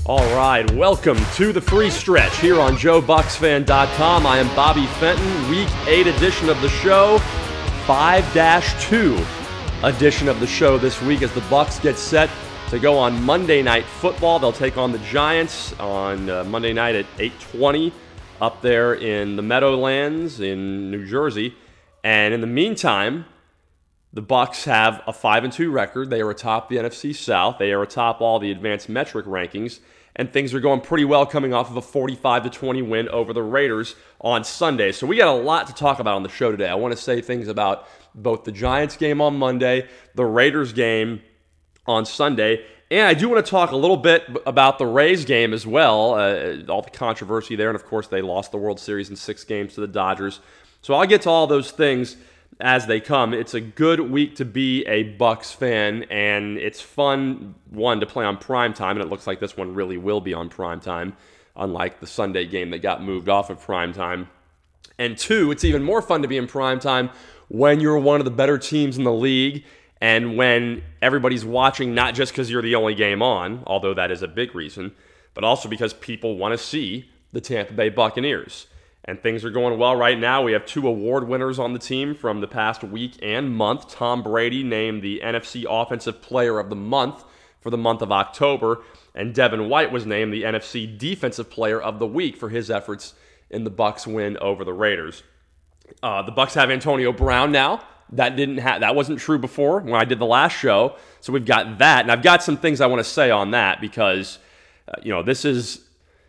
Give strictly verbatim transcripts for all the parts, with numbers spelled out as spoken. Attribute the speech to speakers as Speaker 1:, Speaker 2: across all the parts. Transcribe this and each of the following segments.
Speaker 1: All right, welcome to the free stretch here on Joe Bucks Fan dot com. I am Bobby Fenton, week eight edition of the show, five dash two edition of the show this week as the Bucks get set to go on Monday Night Football. They'll take on the Giants on uh, Monday night at eight twenty up there in the Meadowlands in New Jersey. And in the meantime, the Bucks have a five and two record. They are atop the N F C South. They are atop all the advanced metric rankings. And things are going pretty well coming off of a forty-five to twenty win over the Raiders on Sunday. So we got a lot to talk about on the show today. I want to say things about both the Giants game on Monday, the Raiders game on Sunday, and I do want to talk a little bit about the Rays game as well, uh, all the controversy there. And of course, they lost the World Series in six games to the Dodgers. So I'll get to all those things as they come. It's a good week to be a Bucks fan, and it's fun, one, to play on primetime, and it looks like this one really will be on primetime, unlike the Sunday game that got moved off of primetime. And two, it's even more fun to be in primetime when you're one of the better teams in the league and when everybody's watching, not just because you're the only game on, although that is a big reason, but also because people want to see the Tampa Bay Buccaneers. And things are going well right now. We have two award winners on the team from the past week and month. Tom Brady named the N F C Offensive Player of the Month for the month of October, and Devin White was named the N F C Defensive Player of the Week for his efforts in the Bucks win over the Raiders. Uh, the Bucks have Antonio Brown now. That didn't ha- that wasn't true before when I did the last show. So we've got that, and I've got some things I want to say on that because uh, you know this is.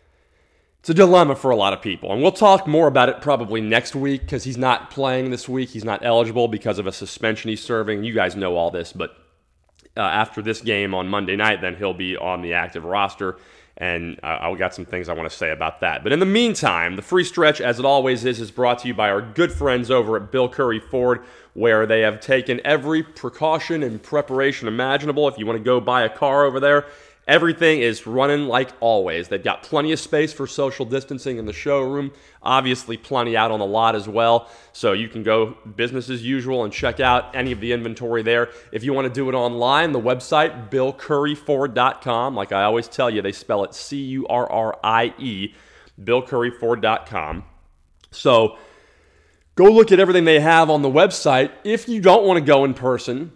Speaker 1: It's a dilemma for a lot of people, and we'll talk more about it probably next week because he's not playing this week. He's not eligible because of a suspension he's serving. You guys know all this, but uh, after this game on Monday night, then he'll be on the active roster, and uh, I've got some things I want to say about that. But in the meantime, the free stretch, as it always is, is brought to you by our good friends over at Bill Curry Ford, where they have taken every precaution and preparation imaginable. If you want to go buy a car over there, everything is running like always. They've got plenty of space for social distancing in the showroom, obviously plenty out on the lot as well, so you can go business as usual and check out any of the inventory there. If you want to do it online, the website, bill curry ford dot com, like I always tell you, they spell it C U R R I E, bill curry ford dot com. So go look at everything they have on the website. If you don't want to go in person,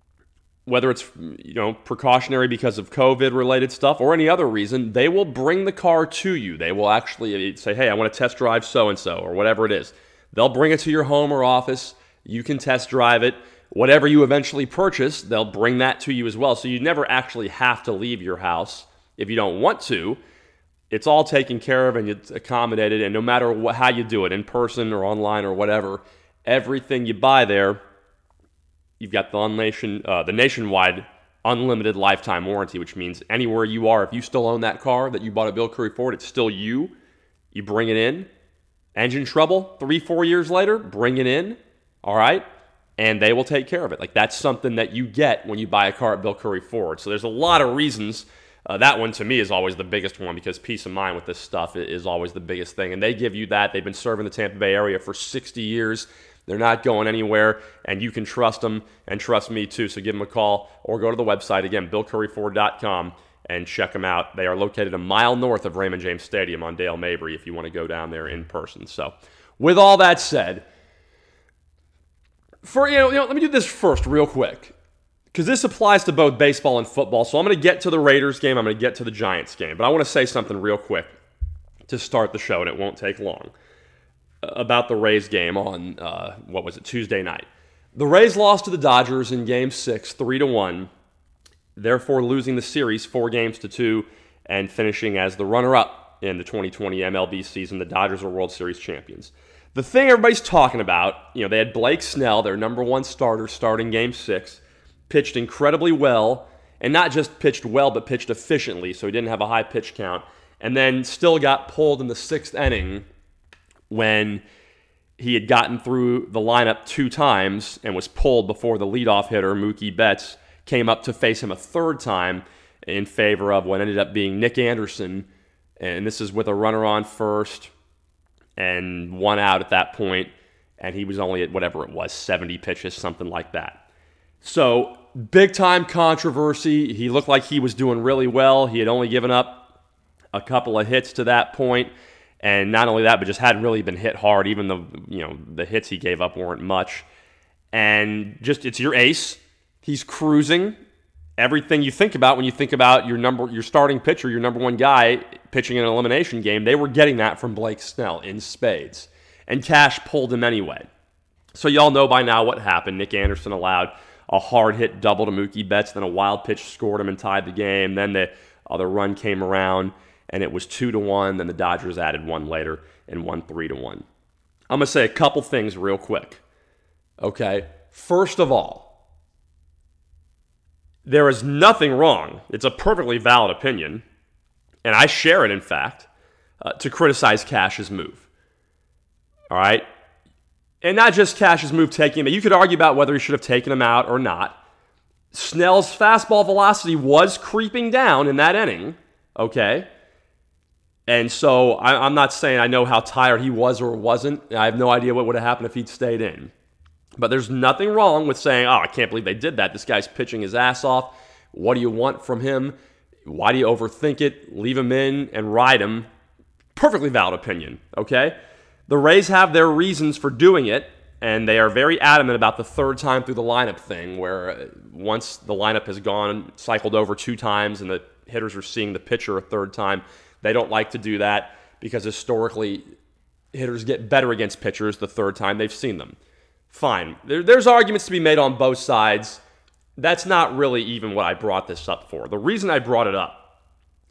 Speaker 1: whether it's you know precautionary because of COVID-related stuff or any other reason, they will bring the car to you. They will actually say, hey, I want to test drive so-and-so or whatever it is. They'll bring it to your home or office. You can test drive it. Whatever you eventually purchase, they'll bring that to you as well. So you never actually have to leave your house if you don't want to. It's all taken care of and it's accommodated. And no matter what, how you do it, in person or online or whatever, everything you buy there, you've got the, nation, uh, the nationwide unlimited lifetime warranty, which means anywhere you are, if you still own that car that you bought at Bill Curry Ford, it's still you. You bring it in. Engine trouble, three, four years later, bring it in, all right? And they will take care of it. Like, that's something that you get when you buy a car at Bill Curry Ford. So there's a lot of reasons. Uh, that one, to me, is always the biggest one because peace of mind with this stuff is always the biggest thing. And they give you that. They've been serving the Tampa Bay area for sixty years. They're not going anywhere, and you can trust them and trust me too. So give them a call or go to the website, again, bill curry ford dot com, and check them out. They are located a mile north of Raymond James Stadium on Dale Mabry if you want to go down there in person. So with all that said, for you know, you know let me do this first real quick because this applies to both baseball and football. So I'm going to get to the Raiders game. I'm going to get to the Giants game. But I want to say something real quick to start the show, and it won't take long, about the Rays game on, uh, what was it, Tuesday night. The Rays lost to the Dodgers in Game six, three to one, therefore losing the series four games to two and finishing as the runner-up in the twenty twenty M L B season. The Dodgers are World Series champions. The thing everybody's talking about, you know, they had Blake Snell, their number one starter, starting Game six, pitched incredibly well, and not just pitched well, but pitched efficiently, so he didn't have a high pitch count, and then still got pulled in the sixth inning when he had gotten through the lineup two times and was pulled before the leadoff hitter, Mookie Betts, came up to face him a third time in favor of what ended up being Nick Anderson. And this is with a runner on first and one out at that point, and he was only at whatever it was, seventy pitches, something like that. So, big-time controversy. He looked like he was doing really well. He had only given up a couple of hits to that point, and not only that, but just hadn't really been hit hard. Even the you know the hits he gave up weren't much. And just it's your ace. He's cruising. Everything you think about when you think about your number, your starting pitcher, your number one guy pitching an elimination game, they were getting that from Blake Snell in spades. And Cash pulled him anyway. So y'all know by now what happened. Nick Anderson allowed a hard hit double to Mookie Betts, then a wild pitch scored him and tied the game. Then the other run came around, and it was two to one. Then the Dodgers added one later and won three to one. I'm gonna say a couple things real quick. Okay, first of all, there is nothing wrong. It's a perfectly valid opinion, and I share it, in fact, uh, to criticize Cash's move. All right? And not just Cash's move taking him, but you could argue about whether he should have taken him out or not. Snell's fastball velocity was creeping down in that inning, okay? And so I, I'm not saying I know how tired he was or wasn't. I have no idea what would have happened if he'd stayed in. But there's nothing wrong with saying, oh, I can't believe they did that. This guy's pitching his ass off. What do you want from him? Why do you overthink it? Leave him in and ride him. Perfectly valid opinion, okay? The Rays have their reasons for doing it, and they are very adamant about the third time through the lineup thing, where once the lineup has gone, cycled over two times, and the hitters are seeing the pitcher a third time, they don't like to do that because historically hitters get better against pitchers the third time they've seen them. Fine. There, there's arguments to be made on both sides. That's not really even what I brought this up for. The reason I brought it up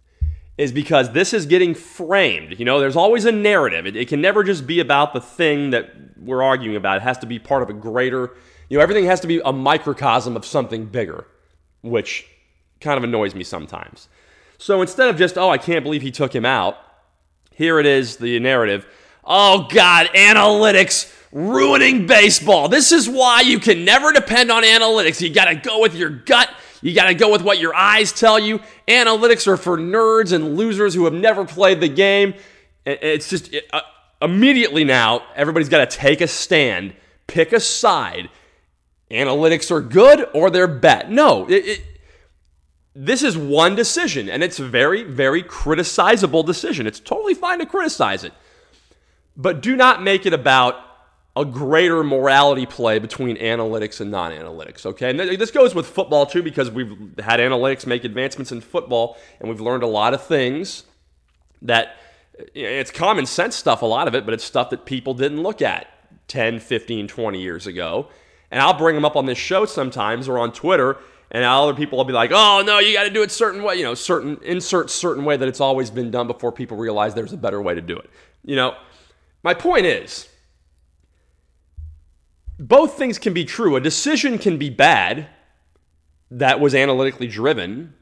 Speaker 1: is because this is getting framed. You know, there's always a narrative. It, it can never just be about the thing that we're arguing about. It has to be part of a greater, you know, everything has to be a microcosm of something bigger, which kind of annoys me sometimes. So instead of just, oh, I can't believe he took him out, here it is, the narrative. Oh, God, analytics ruining baseball. This is why you can never depend on analytics. You got to go with your gut. You got to go with what your eyes tell you. Analytics are for nerds and losers who have never played the game. It's just it, uh, immediately now, everybody's got to take a stand, pick a side. Analytics are good or they're bad. No, it, it, this is one decision, and it's a very, very criticizable decision. It's totally fine to criticize it. But do not make it about a greater morality play between analytics and non-analytics, okay? And this goes with football, too, because we've had analytics make advancements in football, and we've learned a lot of things that, you know, it's common sense stuff, a lot of it, but it's stuff that people didn't look at ten, fifteen, twenty years ago. And I'll bring them up on this show sometimes or on Twitter, and other people will be like, oh, no, you got to do it certain way, you know, certain insert certain way that it's always been done before people realize there's a better way to do it. You know, my point is, both things can be true. A decision can be bad that was analytically driven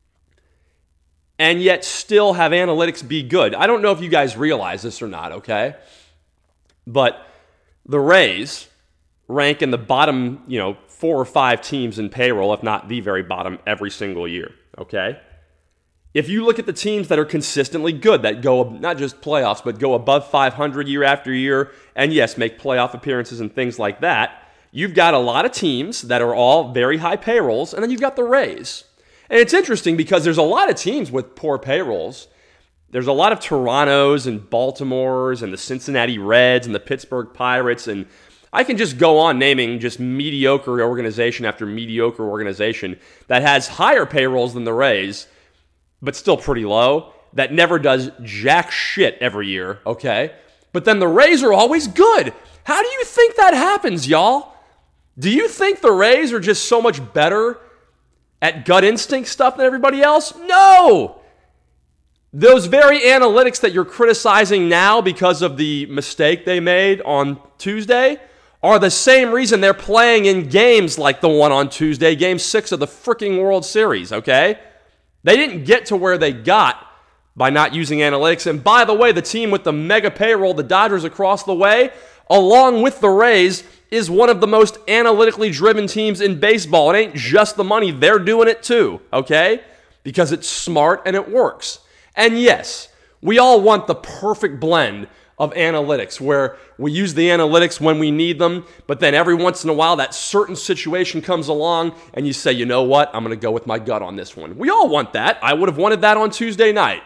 Speaker 1: and yet still have analytics be good. I don't know if you guys realize this or not, okay? But the Rays rank in the bottom, you know, four or five teams in payroll, if not the very bottom, every single year, okay? If you look at the teams that are consistently good, that go, not just playoffs, but go above five hundred year after year, and yes, make playoff appearances and things like that, you've got a lot of teams that are all very high payrolls, and then you've got the Rays. And it's interesting because there's a lot of teams with poor payrolls. There's a lot of Torontos and Baltimores and the Cincinnati Reds and the Pittsburgh Pirates, and I can just go on naming just mediocre organization after mediocre organization that has higher payrolls than the Rays, but still pretty low, that never does jack shit every year, okay? But then the Rays are always good. How do you think that happens, y'all? Do you think the Rays are just so much better at gut instinct stuff than everybody else? No! Those very analytics that you're criticizing now because of the mistake they made on Tuesday are the same reason they're playing in games like the one on Tuesday, Game six of the freaking World Series, okay? They didn't get to where they got by not using analytics. And by the way, the team with the mega payroll, the Dodgers across the way, along with the Rays, is one of the most analytically driven teams in baseball. It ain't just the money. They're doing it too, okay? Because it's smart and it works. And yes, we all want the perfect blend of analytics where we use the analytics when we need them, but then every once in a while that certain situation comes along and you say, you know what, I'm going to go with my gut on this one. We all want that. I would have wanted that on Tuesday night.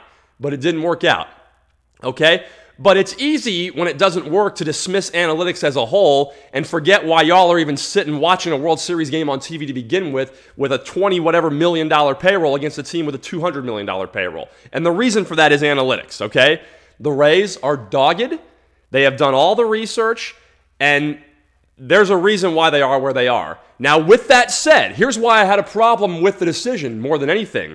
Speaker 1: but it didn't work out. Okay? But it's easy when it doesn't work to dismiss analytics as a whole and forget why y'all are even sitting watching a World Series game on T V to begin with with a twenty whatever million dollar payroll against a team with a two hundred million dollar payroll. And the reason for that is analytics, okay? The Rays are dogged. They have done all the research, and there's a reason why they are where they are. Now, with that said, here's why I had a problem with the decision more than anything.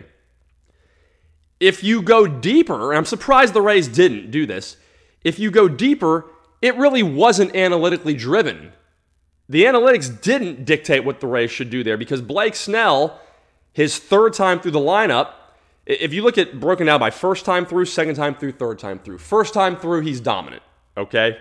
Speaker 1: If you go deeper, and I'm surprised the Rays didn't do this, if you go deeper, it really wasn't analytically driven. The analytics didn't dictate what the Rays should do there because Blake Snell, his third time through the lineup, if you look at broken down by first time through, second time through, third time through. First time through, he's dominant, okay?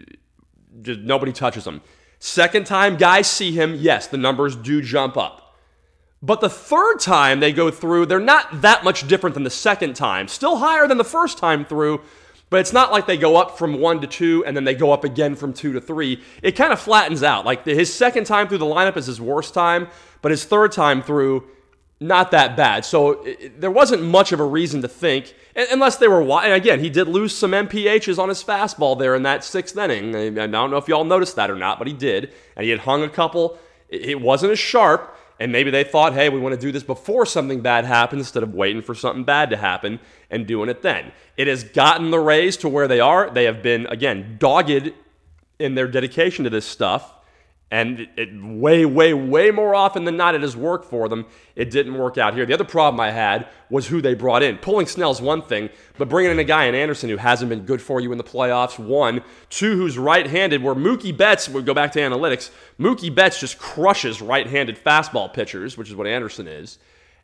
Speaker 1: Just nobody touches him. Second time, guys see him, yes, the numbers do jump up. But the third time they go through, they're not that much different than the second time. Still higher than the first time through, but it's not like they go up from one to two and then they go up again from two to three. It kind of flattens out. Like his second time through the lineup is his worst time, but his third time through, not that bad. So it, there wasn't much of a reason to think, unless they were, and again, he did lose some M P Hs on his fastball there in that sixth inning. I don't know if y'all noticed that or not, but he did. And he had hung a couple. It wasn't as sharp, and maybe they thought, hey, we want to do this before something bad happens instead of waiting for something bad to happen and doing it then. It has gotten the Rays to where they are. They have been, again, dogged in their dedication to this stuff. And it, it, way, way, way more often than not, it has worked for them. It didn't work out here. The other problem I had was who they brought in. Pulling Snell's one thing, but bringing in a guy in Anderson who hasn't been good for you in the playoffs, one. Two, who's right-handed, where Mookie Betts, we'll go back to analytics, Mookie Betts just crushes right-handed fastball pitchers, which is what Anderson is,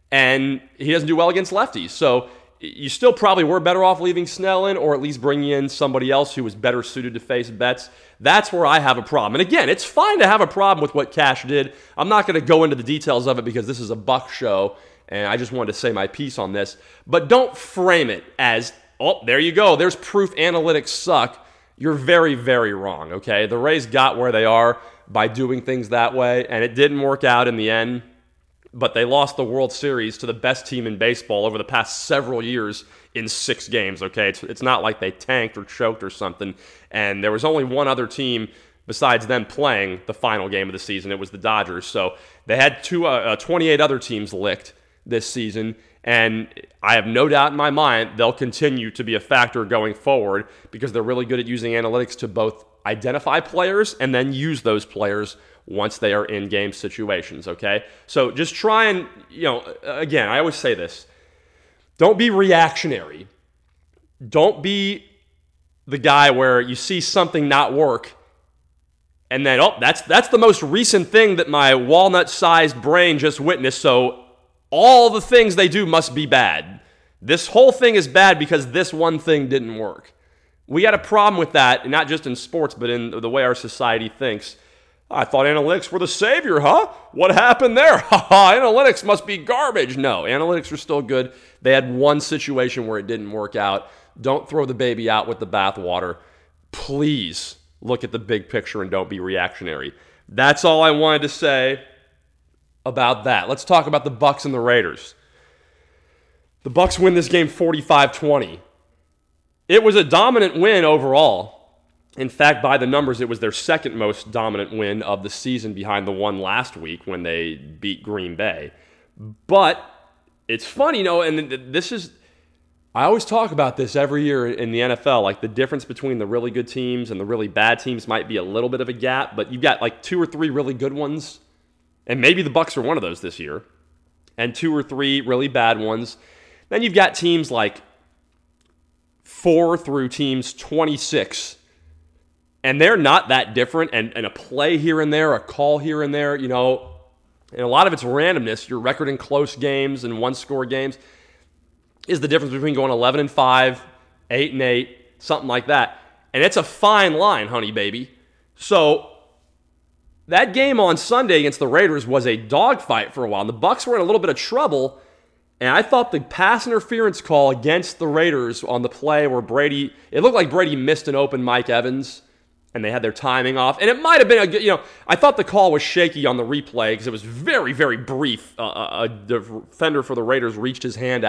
Speaker 1: and he doesn't do well against lefties. So you still probably were better off leaving Snell in or at least bringing in somebody else who was better suited to face Betts. That's where I have a problem. And again, it's fine to have a problem with what Cash did. I'm not going to go into the details of it because this is a Buck show, and I just wanted to say my piece on this. But don't frame it as, oh, there you go, there's proof analytics suck. You're very, very wrong, okay? The Rays got where they are by doing things that way, and it didn't work out in the end. But they lost the World Series to the best team in baseball over the past several years in six games, okay? It's, it's not like they tanked or choked or something. And there was only one other team besides them playing the final game of the season. It was the Dodgers. So they had two, uh, uh, twenty-eight other teams licked this season. And I have no doubt in my mind they'll continue to be a factor going forward because they're really good at using analytics to both identify players and then use those players once they are in game situations, okay? So just try and, you know, again, I always say this. Don't be reactionary. Don't be the guy where you see something not work and then, oh, that's that's the most recent thing that my walnut-sized brain just witnessed, so all the things they do must be bad. This whole thing is bad because this one thing didn't work. We got a problem with that, not just in sports, but in the way our society thinks. I thought analytics were the savior, huh? What happened there? Ha ha, analytics must be garbage. No, analytics are still good. They had one situation where it didn't work out. Don't throw the baby out with the bathwater. Please look at the big picture and don't be reactionary. That's all I wanted to say about that. Let's talk about the Bucks and the Raiders. The Bucks win this game forty-five twenty. It was a dominant win overall. In fact, by the numbers, it was their second most dominant win of the season behind the one last week when they beat Green Bay. But it's funny, you know, and this is, I always talk about this every year in the N F L, like the difference between the really good teams and the really bad teams might be a little bit of a gap, but you've got like two or three really good ones, and maybe the Bucks are one of those this year, and two or three really bad ones. Then you've got teams like four through teams twenty-six, and they're not that different, and, and a play here and there, a call here and there, you know, and a lot of it's randomness. Your record in close games and one-score games is the difference between going eleven and five, eight and eight, something like that. And it's a fine line, honey baby. So that game on Sunday against the Raiders was a dogfight for a while. And the Bucks were in a little bit of trouble, and I thought the pass interference call against the Raiders on the play where Brady, it looked like Brady missed an open Mike Evans, and they had their timing off. And it might have been, a good, you know, I thought the call was shaky on the replay because it was very, very brief. Uh, a defender for the Raiders reached his hand out.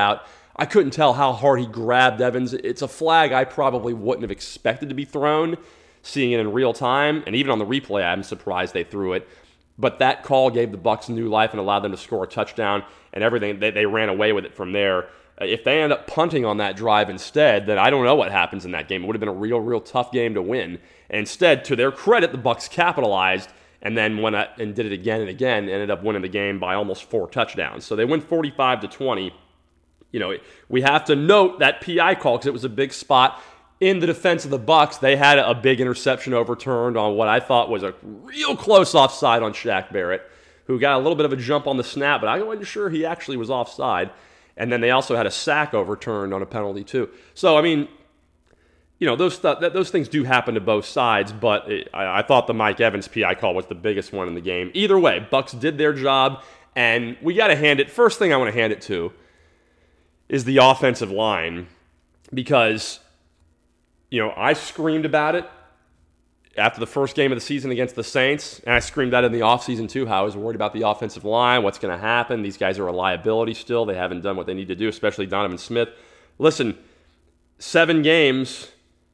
Speaker 1: I couldn't tell how hard he grabbed Evans. It's a flag I probably wouldn't have expected to be thrown, seeing it in real time. And even on the replay, I'm surprised they threw it. But that call gave the Bucs new life and allowed them to score a touchdown and everything. They, they ran away with it from there. If they end up punting on that drive instead, then I don't know what happens in that game. It would have been a real, real tough game to win. Instead, to their credit, the Bucs capitalized and then went out and did it again and again, ended up winning the game by almost four touchdowns. So they win forty-five to twenty. You know, we have to note that P I call because it was a big spot in the defense of the Bucs. They had a big interception overturned on what I thought was a real close offside on Shaq Barrett, who got a little bit of a jump on the snap, but I wasn't sure he actually was offside. And then they also had a sack overturned on a penalty too. So, I mean, you know, those th- those things do happen to both sides, but it, I, I thought the Mike Evans P I call was the biggest one in the game. Either way, Bucs did their job, and we got to hand it. First thing I want to hand it to is the offensive line, because, you know, I screamed about it after the first game of the season against the Saints, and I screamed that in the offseason too, how I was worried about the offensive line, what's going to happen. These guys are a liability still. They haven't done what they need to do, especially Donovan Smith. Listen, seven games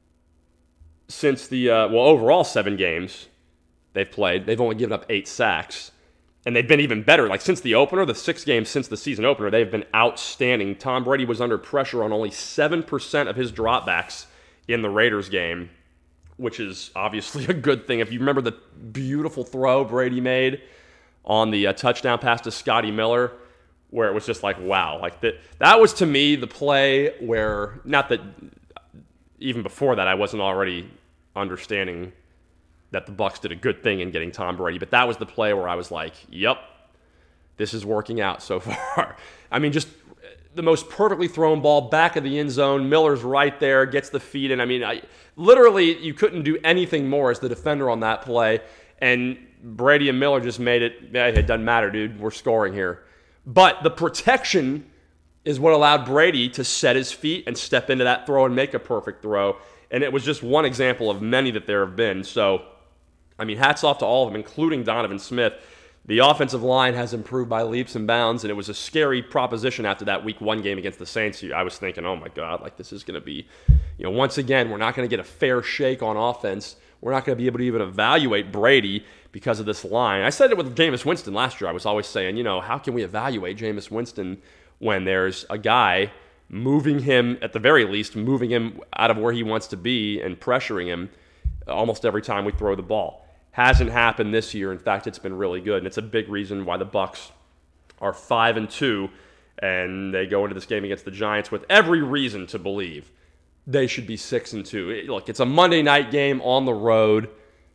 Speaker 1: since the, uh, well, overall seven games they've played. They've only given up eight sacks, and they've been even better. Like since the opener, the six games since the season opener, they've been outstanding. Tom Brady was under pressure on only seven percent of his dropbacks in the Raiders game, which is obviously a good thing. If you remember the beautiful throw Brady made on the uh, touchdown pass to Scotty Miller, where it was just like, wow. Like that, that was to me the play where, not that even before that I wasn't already understanding that the Bucs did a good thing in getting Tom Brady, but that was the play where I was like, yep, this is working out so far. I mean, just the most perfectly thrown ball back of the end zone. Miller's right there, gets the feet in. I mean, I, literally, you couldn't do anything more as the defender on that play. And Brady and Miller just made it, yeah, it doesn't matter, dude. We're scoring here. But the protection is what allowed Brady to set his feet and step into that throw and make a perfect throw. And it was just one example of many that there have been. So, I mean, hats off to all of them, including Donovan Smith. The offensive line has improved by leaps and bounds, and it was a scary proposition after that week one game against the Saints. I was thinking, oh my God, like this is going to be, you know, once again, we're not going to get a fair shake on offense. We're not going to be able to even evaluate Brady because of this line. I said it with Jameis Winston last year. I was always saying, you know, how can we evaluate Jameis Winston when there's a guy moving him, at the very least, moving him out of where he wants to be and pressuring him almost every time we throw the ball. Hasn't happened this year. In fact, it's been really good, and it's a big reason why the Bucs are five and two, and they go into this game against the Giants with every reason to believe they should be six and two. It, look, it's a Monday night game on the road,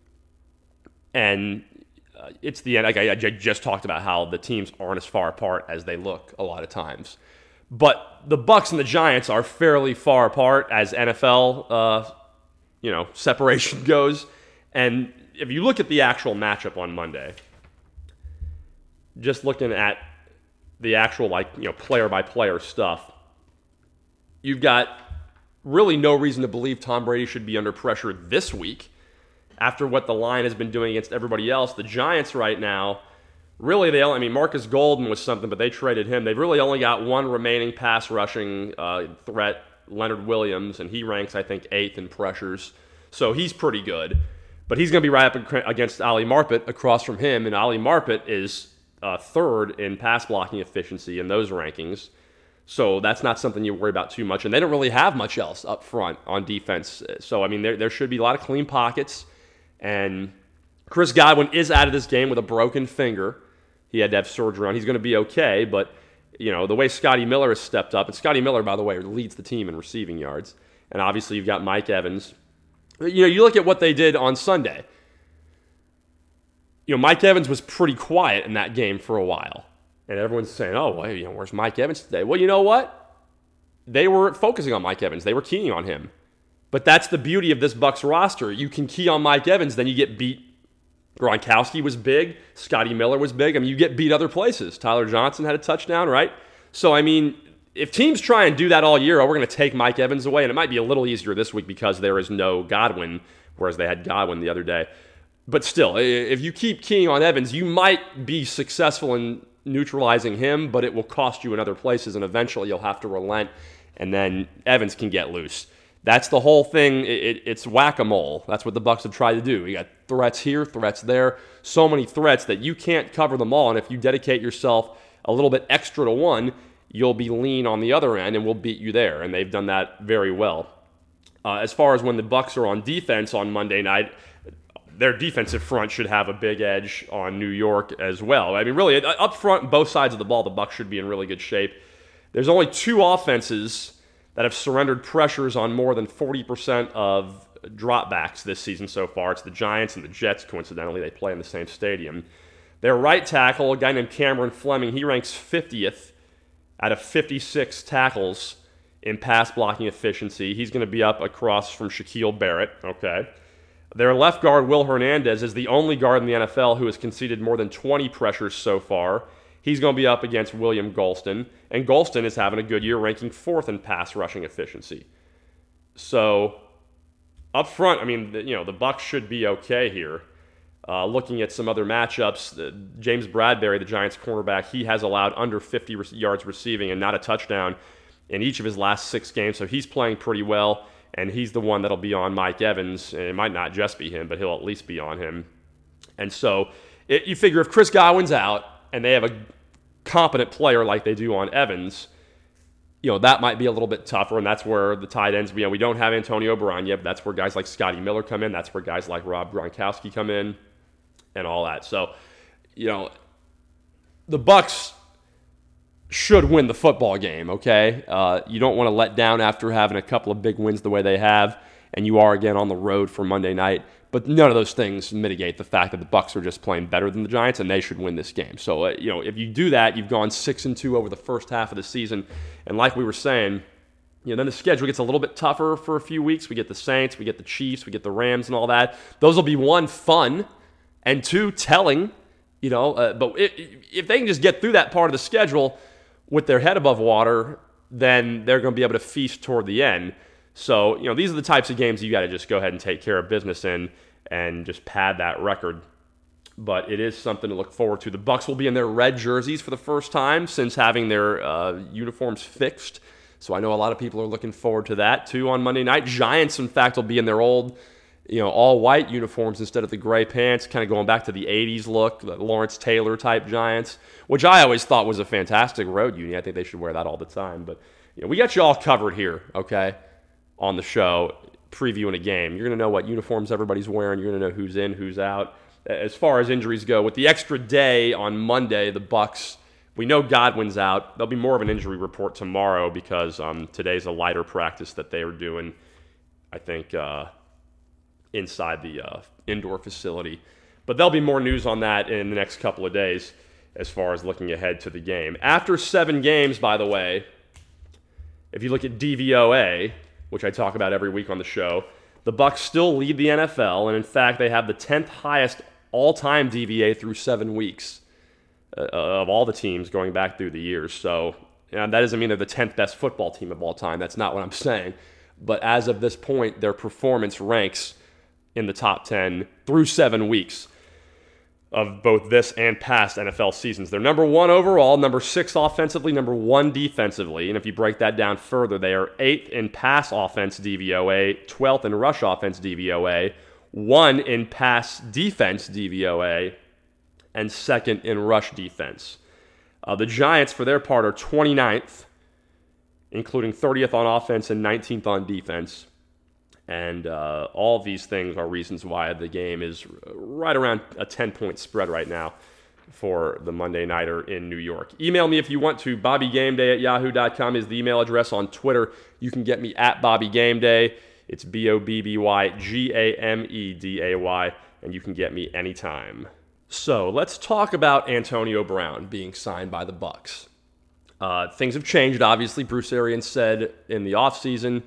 Speaker 1: and uh, it's the end. Like I, I just talked about how the teams aren't as far apart as they look a lot of times, but the Bucs and the Giants are fairly far apart as N F L, uh, you know, separation goes, and if you look at the actual matchup on Monday, just looking at the actual, like, you know, player-by-player stuff, you've got really no reason to believe Tom Brady should be under pressure this week after what the line has been doing against everybody else. The Giants right now, really, they only, I mean, Marcus Golden was something, but they traded him. They've really only got one remaining pass rushing uh, threat, Leonard Williams, and he ranks, I think, eighth in pressures. So he's pretty good. But he's going to be right up against Ali Marpet across from him, and Ali Marpet is uh, third in pass blocking efficiency in those rankings. So that's not something you worry about too much. And they don't really have much else up front on defense. So, I mean, there, there should be a lot of clean pockets. And Chris Godwin is out of this game with a broken finger. He had to have surgery on. He's going to be okay, but, you know, the way Scotty Miller has stepped up, and Scotty Miller, by the way, leads the team in receiving yards. And obviously you've got Mike Evans. You know, you look at what they did on Sunday. You know, Mike Evans was pretty quiet in that game for a while. And everyone's saying, oh, well, you know, where's Mike Evans today? Well, you know what? They were focusing on Mike Evans. They were keying on him. But that's the beauty of this Bucs roster. You can key on Mike Evans, then you get beat. Gronkowski was big. Scotty Miller was big. I mean, you get beat other places. Tyler Johnson had a touchdown, right? So, I mean, if teams try and do that all year, oh, we're going to take Mike Evans away, and it might be a little easier this week because there is no Godwin, whereas they had Godwin the other day. But still, if you keep keying on Evans, you might be successful in neutralizing him, but it will cost you in other places, and eventually you'll have to relent, and then Evans can get loose. That's the whole thing. It, it, it's whack-a-mole. That's what the Bucs have tried to do. You got threats here, threats there, so many threats that you can't cover them all, and if you dedicate yourself a little bit extra to one, you'll be lean on the other end, and we'll beat you there, and they've done that very well. Uh, as far as when the Bucs are on defense on Monday night, their defensive front should have a big edge on New York as well. I mean, really, up front, both sides of the ball, the Bucs should be in really good shape. There's only two offenses that have surrendered pressures on more than forty percent of dropbacks this season so far. It's the Giants and the Jets, coincidentally. They play in the same stadium. Their right tackle, a guy named Cameron Fleming, he ranks fiftieth out of fifty-six tackles in pass blocking efficiency. He's going to be up across from Shaquille Barrett, okay? Their left guard, Will Hernandez, is the only guard in the N F L who has conceded more than twenty pressures so far. He's going to be up against William Golston, and Golston is having a good year, ranking fourth in pass rushing efficiency. So, up front, I mean, you know, the Bucs should be okay here. Uh, looking at some other matchups, uh, James Bradbury, the Giants cornerback, he has allowed under fifty re- yards receiving and not a touchdown in each of his last six games, so he's playing pretty well. And he's the one that'll be on Mike Evans. And it might not just be him, but he'll at least be on him. And so it, you figure if Chris Godwin's out and they have a competent player like they do on Evans, you know, that might be a little bit tougher. And that's where the tight ends, you know, we don't have Antonio Brown yet, but that's where guys like Scotty Miller come in. That's where guys like Rob Gronkowski come in and all that. So, you know, the Bucs should win the football game, okay? Uh, you don't want to let down after having a couple of big wins the way they have, and you are again on the road for Monday night. But none of those things mitigate the fact that the Bucs are just playing better than the Giants, and they should win this game. So, uh, you know, if you do that, you've gone six and two over the first half of the season, and like we were saying, you know, then the schedule gets a little bit tougher for a few weeks. We get the Saints, we get the Chiefs, we get the Rams, and all that. Those will be one, fun, and two, telling. You know, uh, but it, if they can just get through that part of the schedule with their head above water, then they're going to be able to feast toward the end. So, you know, these are the types of games you got to just go ahead and take care of business in and just pad that record. But it is something to look forward to. The Bucs will be in their red jerseys for the first time since having their uh, uniforms fixed. So I know a lot of people are looking forward to that too on Monday night. Giants, in fact, will be in their old, you know, all-white uniforms instead of the gray pants, kind of going back to the eighties look, the Lawrence Taylor-type Giants, which I always thought was a fantastic road uni. I think they should wear that all the time. But you know, we got you all covered here, okay, on the show, previewing a game. You're going to know what uniforms everybody's wearing. You're going to know who's in, who's out. As far as injuries go, with the extra day on Monday, the Bucs, we know Godwin's out. There'll be more of an injury report tomorrow because um, today's a lighter practice that they are doing, I think, uh, inside the uh, indoor facility. But there'll be more news on that in the next couple of days as far as looking ahead to the game. After seven games, by the way, if you look at D V O A, which I talk about every week on the show, the Bucs still lead the N F L, and in fact, they have the tenth highest all-time D V A through seven weeks uh, of all the teams going back through the years. So you know, that doesn't mean they're the tenth best football team of all time. That's not what I'm saying. But as of this point, their performance ranks in the top ten through seven weeks of both this and past N F L seasons. They're number one overall, number six offensively, number one defensively. And if you break that down further, they are eighth in pass offense D V O A, twelfth in rush offense D V O A, one in pass defense D V O A, and second in rush defense. Uh, the Giants, for their part, are twenty-ninth, including thirtieth on offense and nineteenth on defense. And uh, all of these things are reasons why the game is right around a ten-point spread right now for the Monday Nighter in New York. Email me if you want to. Bobby Game Day at yahoo dot com is the email address. On Twitter, you can get me at Bobby Game Day. It's B O B B Y G A M E D A Y, and you can get me anytime. So let's talk about Antonio Brown being signed by the Bucs. Uh, things have changed, obviously. Bruce Arians said in the offseason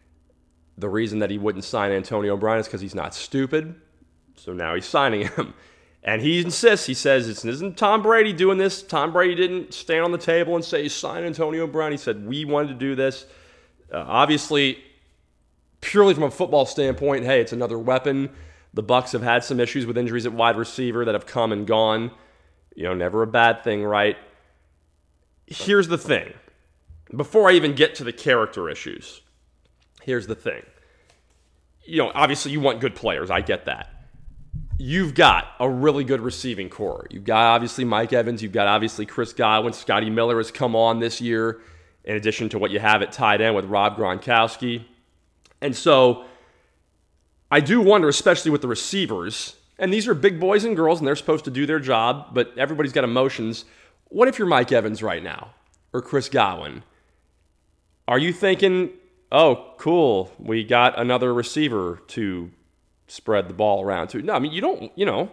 Speaker 1: the reason that he wouldn't sign Antonio Brown is because he's not stupid. So now he's signing him. And he insists, he says, it isn't Tom Brady doing this. Tom Brady didn't stand on the table and say, sign Antonio Brown. He said, we wanted to do this. Uh, obviously, purely from a football standpoint, hey, it's another weapon. The Bucs have had some issues with injuries at wide receiver that have come and gone. You know, never a bad thing, right? Here's the thing. Before I even get to the character issues, here's the thing. You know, obviously you want good players. I get that. You've got a really good receiving core. You've got obviously Mike Evans. You've got obviously Chris Godwin. Scotty Miller has come on this year, in addition to what you have at tight end with Rob Gronkowski. And so I do wonder, especially with the receivers, and these are big boys and girls, and they're supposed to do their job, but everybody's got emotions. What if you're Mike Evans right now, or Chris Godwin? Are you thinking, oh, cool, we got another receiver to spread the ball around to? No, I mean, you don't, you know,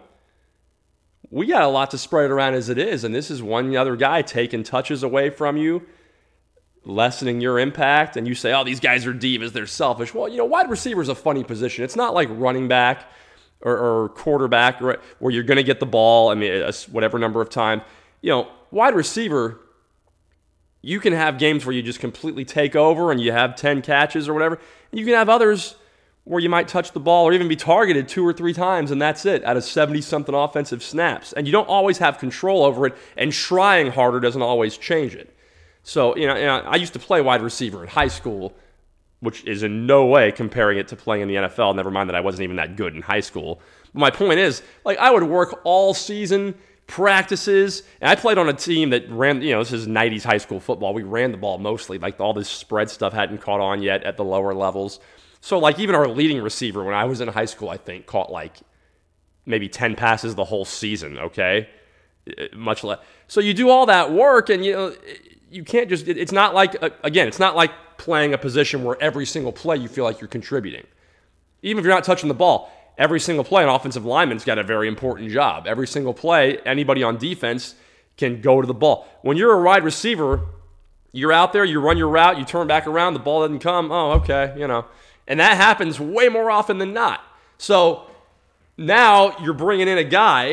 Speaker 1: we got a lot to spread it around as it is, and this is one other guy taking touches away from you, lessening your impact, and you say, oh, these guys are divas, they're selfish. Well, you know, wide receiver is a funny position. It's not like running back or, or quarterback or, where you're going to get the ball, I mean, whatever number of time. You know, wide receiver, you can have games where you just completely take over and you have ten catches or whatever. And you can have others where you might touch the ball or even be targeted two or three times, and that's it, out of seventy-something offensive snaps. And you don't always have control over it, and trying harder doesn't always change it. So, you know, you know, I used to play wide receiver in high school, which is in no way comparing it to playing in the N F L. Never mind that I wasn't even that good in high school. But my point is, like, I would work all season, practices, and I played on a team that ran, you know, this is nineties high school football. We ran the ball mostly. Like, all this spread stuff hadn't caught on yet at the lower levels. So, like, even our leading receiver when I was in high school, I think, caught, like, maybe ten passes the whole season, okay? Much less. So you do all that work, and, you know, you can't just, it's not like, again, it's not like playing a position where every single play you feel like you're contributing. Even if you're not touching the ball, every single play an offensive lineman's got a very important job. Every single play, anybody on defense can go to the ball. When you're a wide receiver, you're out there, you run your route, you turn back around, the ball doesn't come, oh, okay, you know. And that happens way more often than not. So now you're bringing in a guy,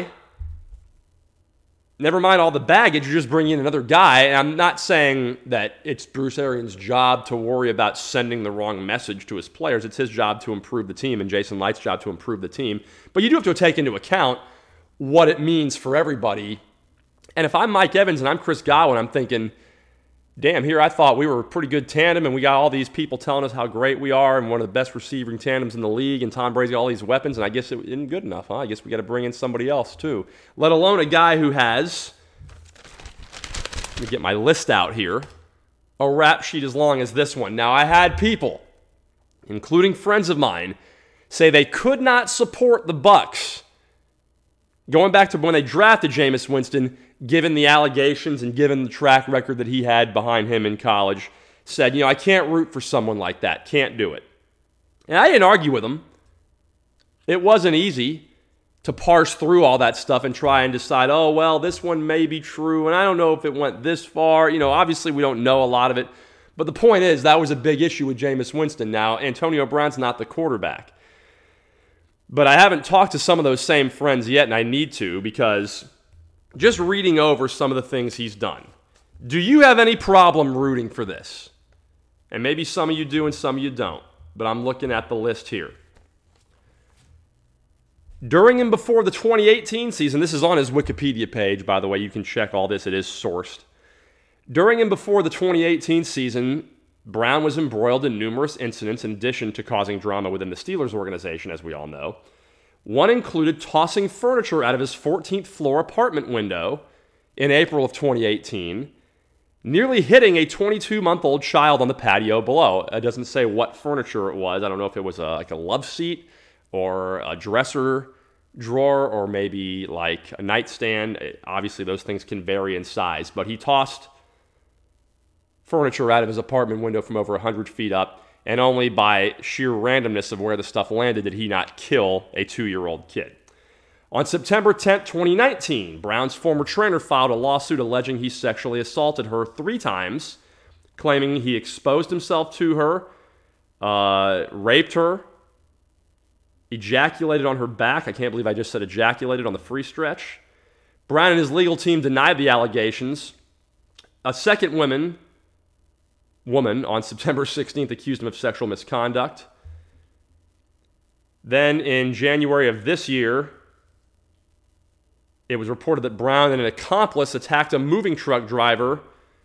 Speaker 1: never mind all the baggage, you're just bringing in another guy. And I'm not saying that it's Bruce Arians' job to worry about sending the wrong message to his players. It's his job to improve the team and Jason Light's job to improve the team. But you do have to take into account what it means for everybody. And if I'm Mike Evans and I'm Chris Godwin, I'm thinking, damn, here I thought we were a pretty good tandem and we got all these people telling us how great we are and one of the best receiving tandems in the league, and Tom Brady's got all these weapons, and I guess it isn't good enough, huh? I guess we got to bring in somebody else too. Let alone a guy who has, let me get my list out here, a rap sheet as long as this one. Now, I had people, including friends of mine, say they could not support the Bucs going back to when they drafted Jameis Winston, given the allegations and given the track record that he had behind him in college, said, you know, I can't root for someone like that. Can't do it. And I didn't argue with him. It wasn't easy to parse through all that stuff and try and decide, oh, well, this one may be true, and I don't know if it went this far. You know, obviously we don't know a lot of it. But the point is, that was a big issue with Jameis Winston. Now, Antonio Brown's not the quarterback. But I haven't talked to some of those same friends yet, and I need to, because just reading over some of the things he's done. Do you have any problem rooting for this? And maybe some of you do and some of you don't, but I'm looking at the list here. During and before the twenty eighteen season, this is on his Wikipedia page, by the way, you can check all this, it is sourced. During and before the twenty eighteen season, Brown was embroiled in numerous incidents in addition to causing drama within the Steelers organization, as we all know. One included tossing furniture out of his fourteenth floor apartment window in April of twenty eighteen, nearly hitting a twenty-two-month-old child on the patio below. It doesn't say what furniture it was. I don't know if it was a, like a love seat or a dresser drawer or maybe like a nightstand. Obviously, those things can vary in size, but he tossed furniture out of his apartment window from over one hundred feet up, and only by sheer randomness of where the stuff landed did he not kill a two-year-old kid. On September tenth, twenty nineteen, Brown's former trainer filed a lawsuit alleging he sexually assaulted her three times, claiming he exposed himself to her, uh, raped her, ejaculated on her back. I can't believe I just said ejaculated on the free stretch. Brown and his legal team denied the allegations. A second woman... woman on September sixteenth accused him of sexual misconduct. Then in January of this year, It was reported that Brown and an accomplice attacked a moving truck driver.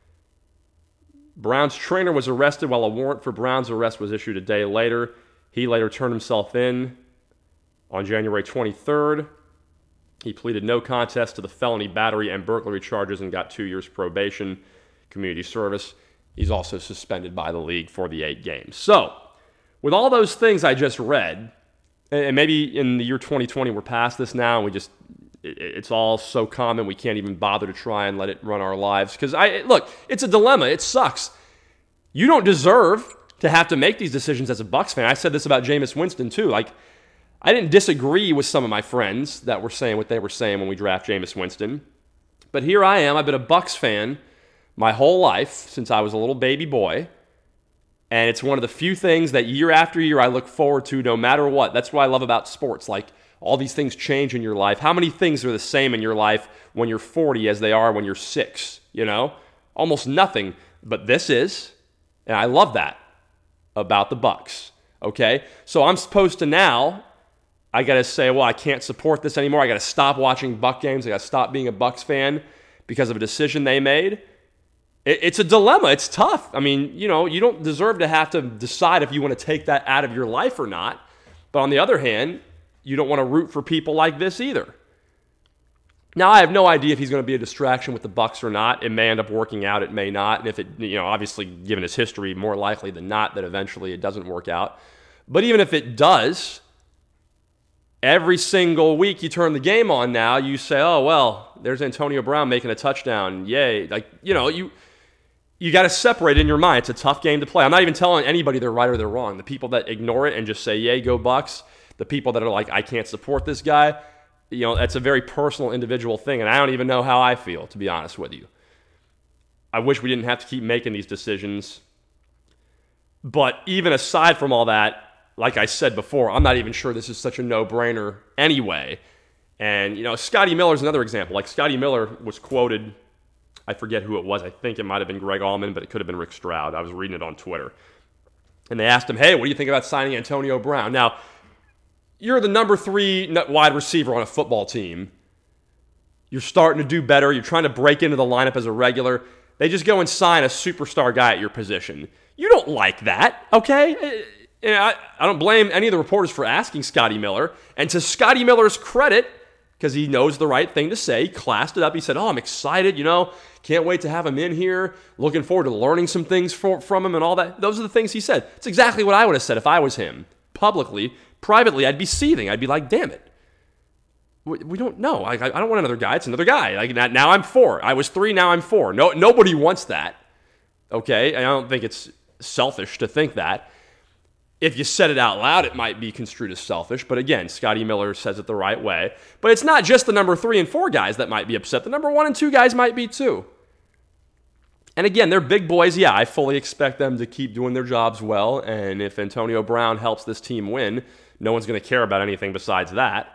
Speaker 1: Brown's trainer was arrested while a warrant for Brown's arrest was issued a day later. He later turned himself in on January twenty-third. He pleaded no contest to the felony battery and burglary charges and got two years probation, community service. He's also suspended by the league for the eight games. So, with all those things I just read, and maybe in the year twenty twenty we're past this now, and we just, it's all so common we can't even bother to try and let it run our lives. Because, I look, it's a dilemma. It sucks. You don't deserve to have to make these decisions as a Bucs fan. I said this about Jameis Winston, too. Like, I didn't disagree with some of my friends that were saying what they were saying when we draft Jameis Winston. But here I am. I've been a Bucs fan my whole life since I was a little baby boy. And it's one of the few things that year after year I look forward to no matter what. That's what I love about sports. Like, all these things change in your life. How many things are the same in your life when you're forty as they are when you're six? You know? Almost nothing. But this is, and I love that about the Bucs. Okay? So I'm supposed to now, I got to say, well, I can't support this anymore. I got to stop watching Buck games. I got to stop being a Bucs fan because of a decision they made. It's a dilemma. It's tough. I mean, you know, you don't deserve to have to decide if you want to take that out of your life or not. But on the other hand, you don't want to root for people like this either. Now, I have no idea if he's going to be a distraction with the Bucs or not. It may end up working out. It may not. And if it, you know, obviously, given his history, more likely than not that eventually it doesn't work out. But even if it does, every single week you turn the game on now, you say, oh, well, there's Antonio Brown making a touchdown. Yay. Like, you know, you... You got to separate in your mind. It's a tough game to play. I'm not even telling anybody they're right or they're wrong. The people that ignore it and just say, yay, go Bucs. The people that are like, I can't support this guy. You know, that's a very personal, individual thing. And I don't even know how I feel, to be honest with you. I wish we didn't have to keep making these decisions. But even aside from all that, like I said before, I'm not even sure this is such a no-brainer anyway. And, you know, Scotty Miller's another example. Like, Scotty Miller was quoted, I forget who it was. I think it might have been Greg Allman, but it could have been Rick Stroud. I was reading it on Twitter. And they asked him, hey, what do you think about signing Antonio Brown? Now, you're the number three wide receiver on a football team. You're starting to do better. You're trying to break into the lineup as a regular. They just go and sign a superstar guy at your position. You don't like that, okay? And I, I don't blame any of the reporters for asking Scotty Miller. And to Scotty Miller's credit, because he knows the right thing to say, he classed it up. He said, oh, I'm excited, you know, can't wait to have him in here, looking forward to learning some things for, from him and all that. Those are the things he said. It's exactly what I would have said if I was him. Publicly, privately, I'd be seething. I'd be like, damn it. We, we don't know. I, I don't want another guy. It's another guy. Like, now I'm four. I was three, now I'm four. No, nobody wants that, okay? I don't think it's selfish to think that. If you said it out loud, it might be construed as selfish. But again, Scotty Miller says it the right way. But it's not just the number three and four guys that might be upset. The number one and two guys might be too. And again, they're big boys. Yeah, I fully expect them to keep doing their jobs well. And if Antonio Brown helps this team win, no one's going to care about anything besides that.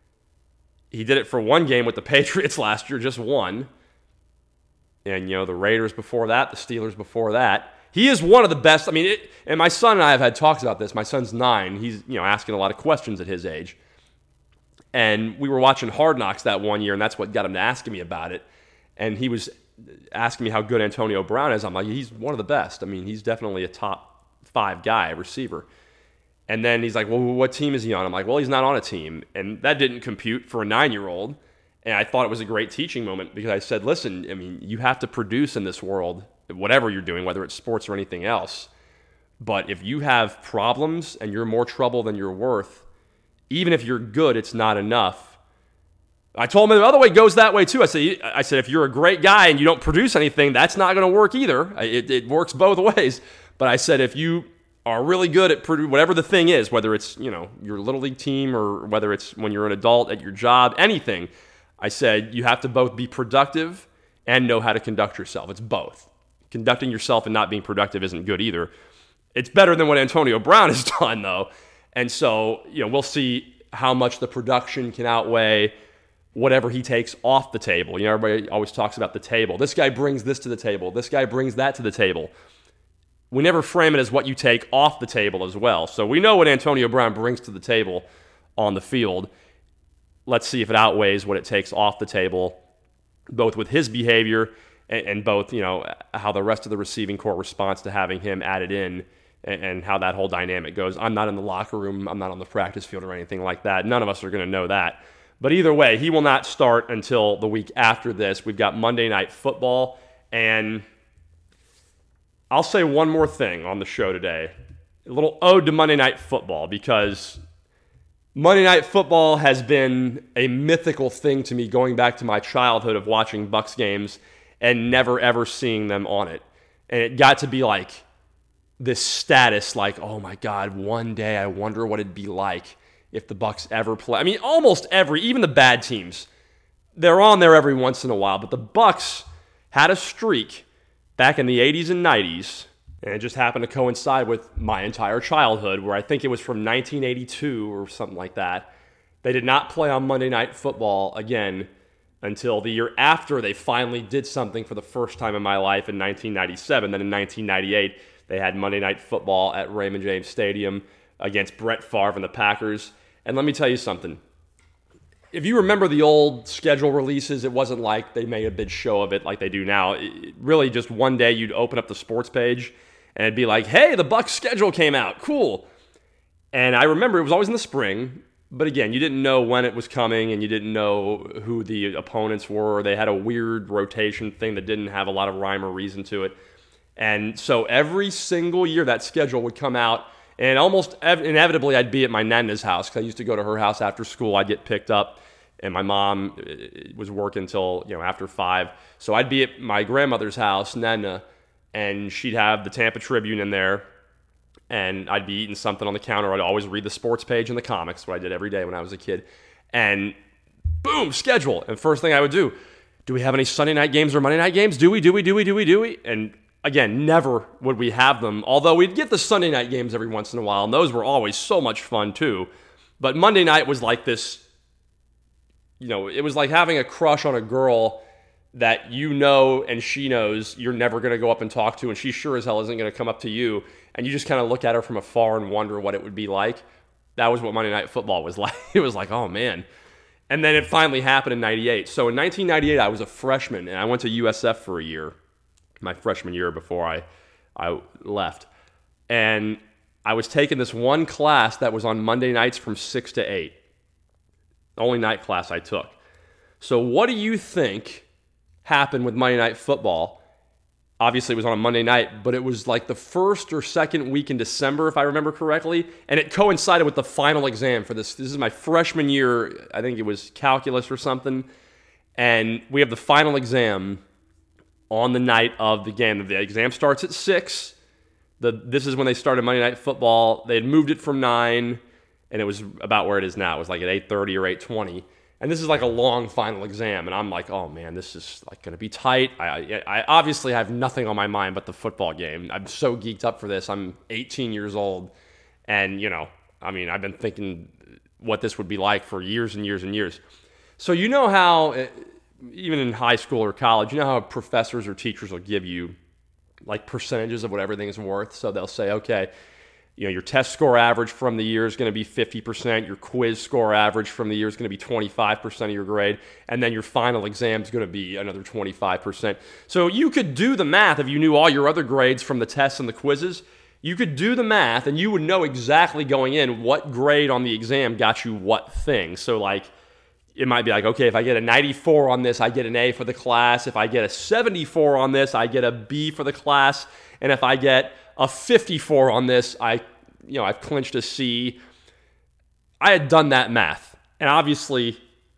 Speaker 1: He did it for one game with the Patriots last year, just one. And, you know, the Raiders before that, the Steelers before that. He is one of the best. I mean, it, and my son and I have had talks about this. My son's nine. He's, you know, asking a lot of questions at his age. And we were watching Hard Knocks that one year, and that's what got him to asking me about it. And he was asking me how good Antonio Brown is. I'm like, he's one of the best. I mean, he's definitely a top five guy, receiver. And then he's like, well, what team is he on? I'm like, well, he's not on a team. And that didn't compute for a nine-year-old. And I thought it was a great teaching moment because I said, listen, I mean, you have to produce in this world, whatever you're doing, whether it's sports or anything else. But if you have problems and you're more trouble than you're worth, even if you're good, it's not enough. I told him the other way goes that way too. I said, I said, if you're a great guy and you don't produce anything, that's not going to work either. It, it works both ways. But I said, if you are really good at produ- whatever the thing is, whether it's, you know, your little league team or whether it's when you're an adult at your job, anything, I said, you have to both be productive and know how to conduct yourself. It's both. Conducting yourself and not being productive isn't good either. It's better than what Antonio Brown has done, though. And so, you know, we'll see how much the production can outweigh whatever he takes off the table. You know, everybody always talks about the table. This guy brings this to the table. This guy brings that to the table. We never frame it as what you take off the table as well. So we know what Antonio Brown brings to the table on the field. let's see if it outweighs what it takes off the table, both with his behavior and, and both, you know, how the rest of the receiving corps responds to having him added in and, and how that whole dynamic goes. I'm not in the locker room. I'm not on the practice field or anything like that. None of us are going to know that. But either way, he will not start until the week after this. We've got Monday Night Football, and I'll say one more thing on the show today. A little ode to Monday Night Football, because Monday Night Football has been a mythical thing to me going back to my childhood of watching Bucs games and never ever seeing them on it. And it got to be like this status, like, oh my God, one day I wonder what it'd be like if the Bucs ever play. I mean, almost every, even the bad teams, they're on there every once in a while. But the Bucs had a streak back in the eighties and nineties, and it just happened to coincide with my entire childhood, where I think it was from nineteen eighty-two or something like that. They did not play on Monday Night Football again until the year after they finally did something for the first time in my life in nineteen ninety-seven. Then in nineteen ninety-eight, they had Monday Night Football at Raymond James Stadium against Brett Favre and the Packers. And let me tell you something. If you remember the old schedule releases, it wasn't like they made a big show of it like they do now. It really, just one day you'd open up the sports page and it'd be like, hey, the Bucs schedule came out. Cool. And I remember it was always in the spring. But again, you didn't know when it was coming, and you didn't know who the opponents were. They had a weird rotation thing that didn't have a lot of rhyme or reason to it. And so every single year that schedule would come out, and almost ev- inevitably I'd be at my Nana's house, because I used to go to her house after school. I'd get picked up, and my mom was working until, you know, after five. So I'd be at my grandmother's house, Nana, and she'd have the Tampa Tribune in there, and I'd be eating something on the counter. I'd always read the sports page and the comics, what I did every day when I was a kid. And boom, schedule. And first thing I would do, do we have any Sunday night games or Monday night games? Do we, do we, do we, do we, do we? And again, never would we have them, although we'd get the Sunday night games every once in a while, and those were always so much fun too. But Monday night was like this, you know, it was like having a crush on a girl that you know and she knows you're never going to go up and talk to, and she sure as hell isn't going to come up to you, and you just kind of look at her from afar and wonder what it would be like. That was what Monday Night Football was like. It was like, oh man. And then it finally happened in ninety-eight. So in nineteen ninety-eight, I was a freshman, and I went to U S F for a year, my freshman year before I, I left. And I was taking this one class that was on Monday nights from six to eight. The only night class I took. So what do you think happened with Monday Night Football? Obviously, it was on a Monday night, but it was like the first or second week in December, if I remember correctly, and it coincided with the final exam for this. This is my freshman year. I think it was calculus or something, and we have the final exam on the night of the game. The exam starts at six. The, this is when they started Monday Night Football. They had moved it from nine, and it was about where it is now. It was like at eight thirty or eight twenty. And this is like a long final exam, and I'm like, oh man, this is like going to be tight. I, I obviously have nothing on my mind but the football game. I'm so geeked up for this. I'm eighteen years old, and you know, I mean, I've been thinking what this would be like for years and years and years. So you know how, even in high school or college, you know how professors or teachers will give you like percentages of what everything is worth. So they'll say, okay, you know, your test score average from the year is going to be fifty percent. Your quiz score average from the year is going to be twenty-five percent of your grade. And then your final exam is going to be another twenty-five percent. So you could do the math if you knew all your other grades from the tests and the quizzes. You could do the math and you would know exactly going in what grade on the exam got you what thing. So like, it might be like, okay, if I get a ninety-four on this, I get an A for the class. If I get a seventy-four on this, I get a B for the class. And if I get a fifty-four on this, I, you know, I've clinched a C. I had done that math. And obviously,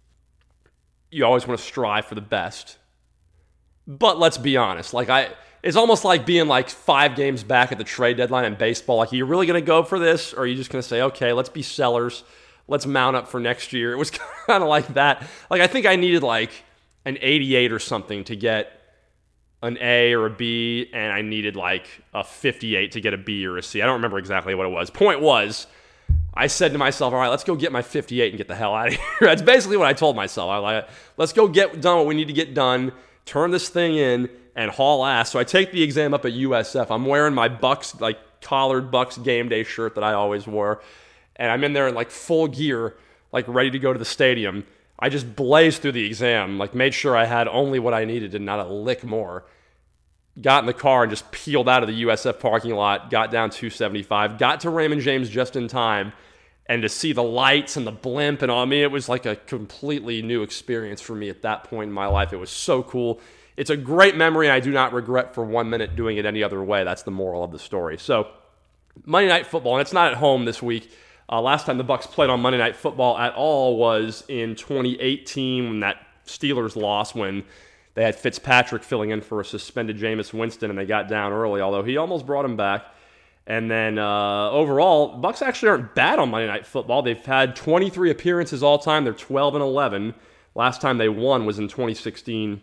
Speaker 1: you always want to strive for the best. But let's be honest. Like I, it's almost like being like five games back at the trade deadline in baseball. Like, are you really going to go for this? Or are you just going to say, okay, let's be sellers. Let's mount up for next year. It was kind of like that. Like, I think I needed like an eighty-eight or something to get an A or a B, and I needed like a fifty-eight to get a B or a C. I don't remember exactly what it was. Point was, I said to myself, all right, let's go get my fifty-eight and get the hell out of here. That's basically what I told myself. I like, let's go get done what we need to get done, turn this thing in, and haul ass. So I take the exam up at U S F. I'm wearing my Bucks, like collared Bucks game day shirt that I always wore, and I'm in there in like full gear, like ready to go to the stadium. I just blazed through the exam, like made sure I had only what I needed and not a lick more. Got in the car and just peeled out of the U S F parking lot, got down two seventy-five, got to Raymond James just in time, and to see the lights and the blimp and all, I mean, it was like a completely new experience for me at that point in my life. It was so cool. It's a great memory. I do not regret for one minute doing it any other way. That's the moral of the story. So, Monday Night Football, and it's not at home this week. Uh, last time the Bucs played on Monday Night Football at all was in twenty eighteen when that Steelers loss, when they had Fitzpatrick filling in for a suspended Jameis Winston, and they got down early, although he almost brought him back. And then uh, overall, Bucs actually aren't bad on Monday Night Football. They've had twenty-three appearances all time. They're twelve and eleven. Last time they won was in twenty sixteen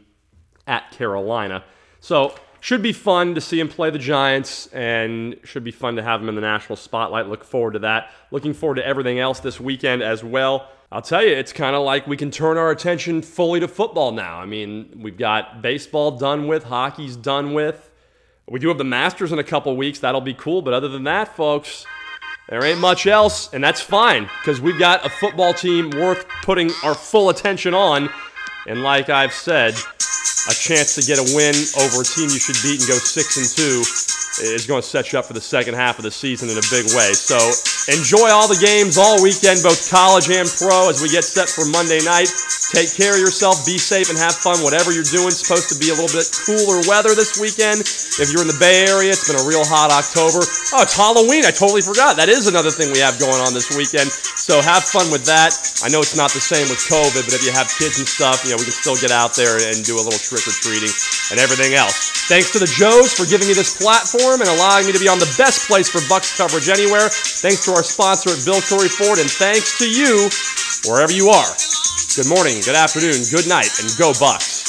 Speaker 1: at Carolina. So should be fun to see him play the Giants, and should be fun to have him in the national spotlight. Look forward to that. Looking forward to everything else this weekend as well. I'll tell you, it's kind of like we can turn our attention fully to football now. I mean, we've got baseball done with, hockey's done with. We do have the Masters in a couple weeks. That'll be cool. But other than that, folks, there ain't much else, and that's fine because we've got a football team worth putting our full attention on. And like I've said, a chance to get a win over a team you should beat and go six and two is going to set you up for the second half of the season in a big way. So enjoy all the games all weekend, both college and pro, as we get set for Monday night. Take care of yourself, be safe, and have fun. Whatever you're doing, it's supposed to be a little bit cooler weather this weekend. If you're in the Bay Area, it's been a real hot October. Oh, it's Halloween. I totally forgot. That is another thing we have going on this weekend. So have fun with that. I know it's not the same with COVID, but if you have kids and stuff, you know, we can still get out there and do a little trick-or-treating and everything else. Thanks to the Joes for giving me this platform and allowing me to be on the best place for Bucs coverage anywhere. Thanks to our sponsor at Bill Curry Ford, and thanks to you, wherever you are. Good morning, good afternoon, good night, and go Bucs.